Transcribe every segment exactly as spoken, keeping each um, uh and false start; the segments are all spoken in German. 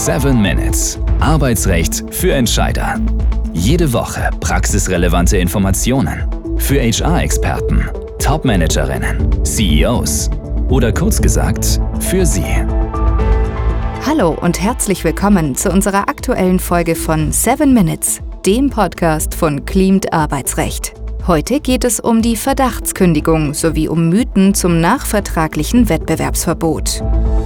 seven minutes. Arbeitsrecht für Entscheider. Jede Woche praxisrelevante Informationen. Für H R-Experten, Top-Managerinnen, C E Os oder kurz gesagt, für Sie. Hallo und herzlich willkommen zu unserer aktuellen Folge von seven minutes, dem Podcast von Cleamed Arbeitsrecht. Heute geht es um die Verdachtskündigung sowie um Mythen zum nachvertraglichen Wettbewerbsverbot.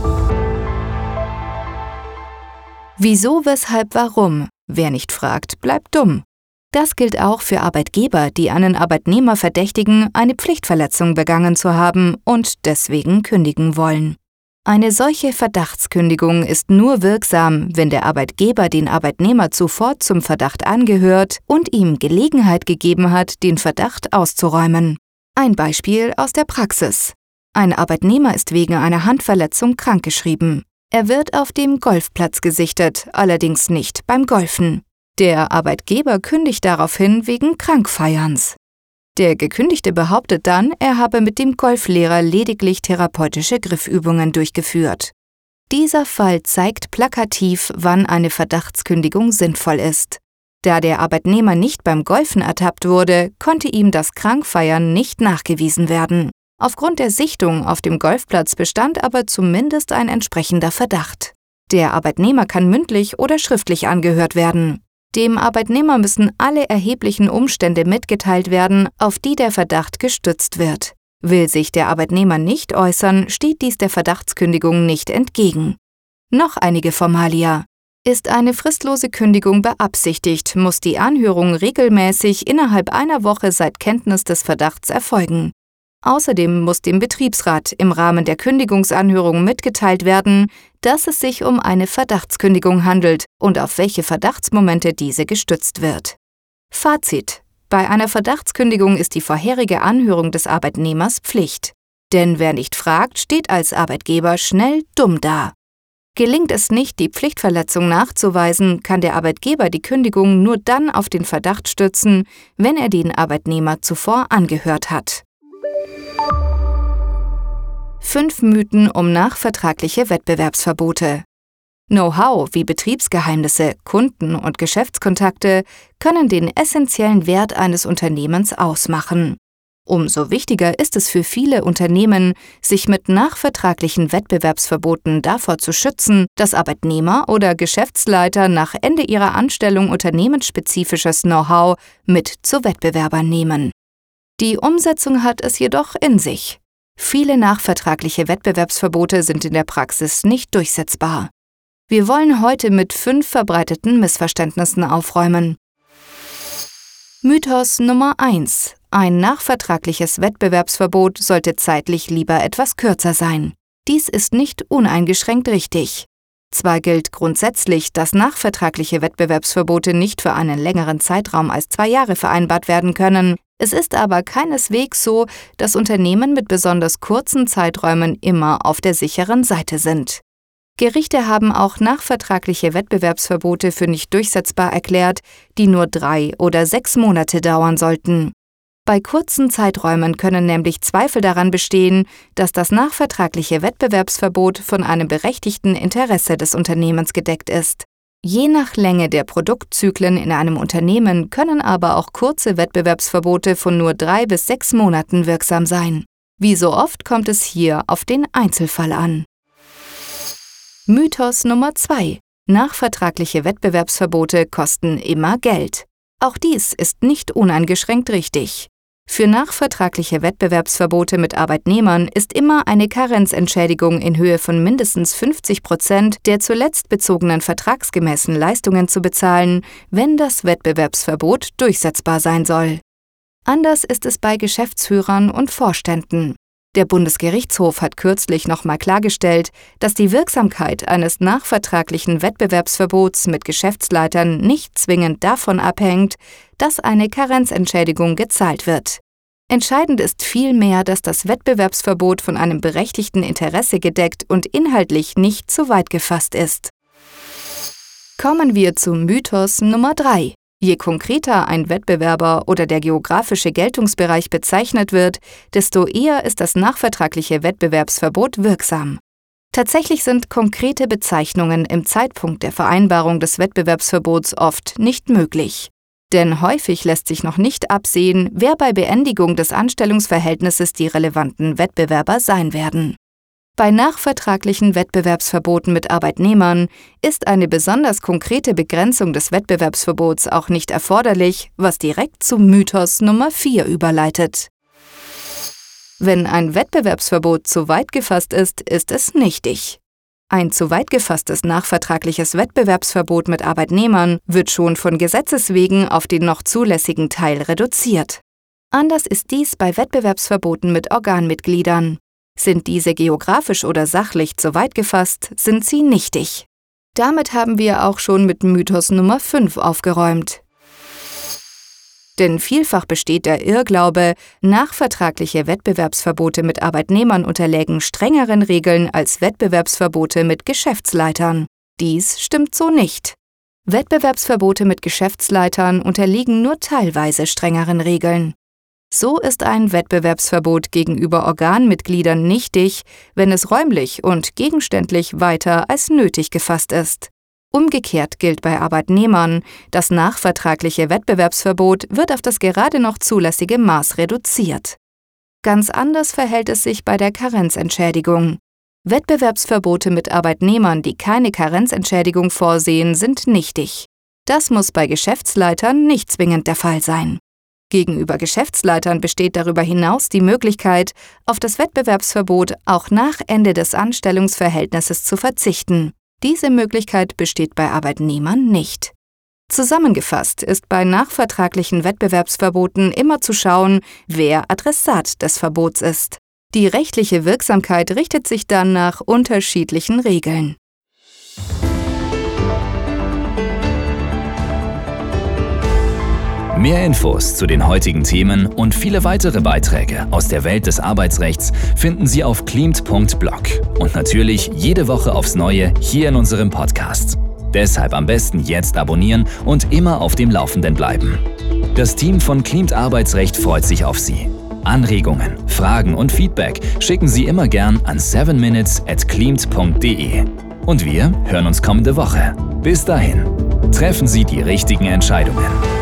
Wieso, weshalb, warum? Wer nicht fragt, bleibt dumm. Das gilt auch für Arbeitgeber, die einen Arbeitnehmer verdächtigen, eine Pflichtverletzung begangen zu haben und deswegen kündigen wollen. Eine solche Verdachtskündigung ist nur wirksam, wenn der Arbeitgeber den Arbeitnehmer zuvor zum Verdacht angehört und ihm Gelegenheit gegeben hat, den Verdacht auszuräumen. Ein Beispiel aus der Praxis. Ein Arbeitnehmer ist wegen einer Handverletzung krankgeschrieben. Er wird auf dem Golfplatz gesichtet, allerdings nicht beim Golfen. Der Arbeitgeber kündigt daraufhin wegen Krankfeierns. Der Gekündigte behauptet dann, er habe mit dem Golflehrer lediglich therapeutische Griffübungen durchgeführt. Dieser Fall zeigt plakativ, wann eine Verdachtskündigung sinnvoll ist. Da der Arbeitnehmer nicht beim Golfen ertappt wurde, konnte ihm das Krankfeiern nicht nachgewiesen werden. Aufgrund der Sichtung auf dem Golfplatz bestand aber zumindest ein entsprechender Verdacht. Der Arbeitnehmer kann mündlich oder schriftlich angehört werden. Dem Arbeitnehmer müssen alle erheblichen Umstände mitgeteilt werden, auf die der Verdacht gestützt wird. Will sich der Arbeitnehmer nicht äußern, steht dies der Verdachtskündigung nicht entgegen. Noch einige Formalia. Ist eine fristlose Kündigung beabsichtigt, muss die Anhörung regelmäßig innerhalb einer Woche seit Kenntnis des Verdachts erfolgen. Außerdem muss dem Betriebsrat im Rahmen der Kündigungsanhörung mitgeteilt werden, dass es sich um eine Verdachtskündigung handelt und auf welche Verdachtsmomente diese gestützt wird. Fazit: Bei einer Verdachtskündigung ist die vorherige Anhörung des Arbeitnehmers Pflicht. Denn wer nicht fragt, steht als Arbeitgeber schnell dumm da. Gelingt es nicht, die Pflichtverletzung nachzuweisen, kann der Arbeitgeber die Kündigung nur dann auf den Verdacht stützen, wenn er den Arbeitnehmer zuvor angehört hat. Fünf Mythen um nachvertragliche Wettbewerbsverbote. Know-how wie Betriebsgeheimnisse, Kunden- und Geschäftskontakte können den essentiellen Wert eines Unternehmens ausmachen. Umso wichtiger ist es für viele Unternehmen, sich mit nachvertraglichen Wettbewerbsverboten davor zu schützen, dass Arbeitnehmer oder Geschäftsleiter nach Ende ihrer Anstellung unternehmensspezifisches Know-how mit zu Wettbewerbern nehmen. Die Umsetzung hat es jedoch in sich. Viele nachvertragliche Wettbewerbsverbote sind in der Praxis nicht durchsetzbar. Wir wollen heute mit fünf verbreiteten Missverständnissen aufräumen. Mythos Nummer eins. Ein nachvertragliches Wettbewerbsverbot sollte zeitlich lieber etwas kürzer sein. Dies ist nicht uneingeschränkt richtig. Zwar gilt grundsätzlich, dass nachvertragliche Wettbewerbsverbote nicht für einen längeren Zeitraum als zwei Jahre vereinbart werden können. Es ist aber keineswegs so, dass Unternehmen mit besonders kurzen Zeiträumen immer auf der sicheren Seite sind. Gerichte haben auch nachvertragliche Wettbewerbsverbote für nicht durchsetzbar erklärt, die nur drei oder sechs Monate dauern sollten. Bei kurzen Zeiträumen können nämlich Zweifel daran bestehen, dass das nachvertragliche Wettbewerbsverbot von einem berechtigten Interesse des Unternehmens gedeckt ist. Je nach Länge der Produktzyklen in einem Unternehmen können aber auch kurze Wettbewerbsverbote von nur drei bis sechs Monaten wirksam sein. Wie so oft kommt es hier auf den Einzelfall an. Mythos Nummer zwei. Nachvertragliche Wettbewerbsverbote kosten immer Geld. Auch dies ist nicht uneingeschränkt richtig. Für nachvertragliche Wettbewerbsverbote mit Arbeitnehmern ist immer eine Karenzentschädigung in Höhe von mindestens fünfzig Prozent der zuletzt bezogenen vertragsgemäßen Leistungen zu bezahlen, wenn das Wettbewerbsverbot durchsetzbar sein soll. Anders ist es bei Geschäftsführern und Vorständen. Der Bundesgerichtshof hat kürzlich nochmal klargestellt, dass die Wirksamkeit eines nachvertraglichen Wettbewerbsverbots mit Geschäftsleitern nicht zwingend davon abhängt, dass eine Karenzentschädigung gezahlt wird. Entscheidend ist vielmehr, dass das Wettbewerbsverbot von einem berechtigten Interesse gedeckt und inhaltlich nicht zu weit gefasst ist. Kommen wir zu Mythos Nummer drei. Je konkreter ein Wettbewerber oder der geografische Geltungsbereich bezeichnet wird, desto eher ist das nachvertragliche Wettbewerbsverbot wirksam. Tatsächlich sind konkrete Bezeichnungen im Zeitpunkt der Vereinbarung des Wettbewerbsverbots oft nicht möglich. Denn häufig lässt sich noch nicht absehen, wer bei Beendigung des Anstellungsverhältnisses die relevanten Wettbewerber sein werden. Bei nachvertraglichen Wettbewerbsverboten mit Arbeitnehmern ist eine besonders konkrete Begrenzung des Wettbewerbsverbots auch nicht erforderlich, was direkt zu Mythos Nummer vier überleitet. Wenn ein Wettbewerbsverbot zu weit gefasst ist, ist es nichtig. Ein zu weit gefasstes nachvertragliches Wettbewerbsverbot mit Arbeitnehmern wird schon von Gesetzes wegen auf den noch zulässigen Teil reduziert. Anders ist dies bei Wettbewerbsverboten mit Organmitgliedern. Sind diese geografisch oder sachlich zu weit gefasst, sind sie nichtig. Damit haben wir auch schon mit Mythos Nummer fünf aufgeräumt. Denn vielfach besteht der Irrglaube, nachvertragliche Wettbewerbsverbote mit Arbeitnehmern unterlägen strengeren Regeln als Wettbewerbsverbote mit Geschäftsleitern. Dies stimmt so nicht. Wettbewerbsverbote mit Geschäftsleitern unterliegen nur teilweise strengeren Regeln. So ist ein Wettbewerbsverbot gegenüber Organmitgliedern nichtig, wenn es räumlich und gegenständlich weiter als nötig gefasst ist. Umgekehrt gilt bei Arbeitnehmern, das nachvertragliche Wettbewerbsverbot wird auf das gerade noch zulässige Maß reduziert. Ganz anders verhält es sich bei der Karenzentschädigung. Wettbewerbsverbote mit Arbeitnehmern, die keine Karenzentschädigung vorsehen, sind nichtig. Das muss bei Geschäftsleitern nicht zwingend der Fall sein. Gegenüber Geschäftsleitern besteht darüber hinaus die Möglichkeit, auf das Wettbewerbsverbot auch nach Ende des Anstellungsverhältnisses zu verzichten. Diese Möglichkeit besteht bei Arbeitnehmern nicht. Zusammengefasst ist bei nachvertraglichen Wettbewerbsverboten immer zu schauen, wer Adressat des Verbots ist. Die rechtliche Wirksamkeit richtet sich dann nach unterschiedlichen Regeln. Mehr Infos zu den heutigen Themen und viele weitere Beiträge aus der Welt des Arbeitsrechts finden Sie auf cleamed punkt blog und natürlich jede Woche aufs Neue hier in unserem Podcast. Deshalb am besten jetzt abonnieren und immer auf dem Laufenden bleiben. Das Team von Cleamed Arbeitsrecht freut sich auf Sie. Anregungen, Fragen und Feedback schicken Sie immer gern an seven minutes at cleamed punkt de. Und wir hören uns kommende Woche. Bis dahin, treffen Sie die richtigen Entscheidungen.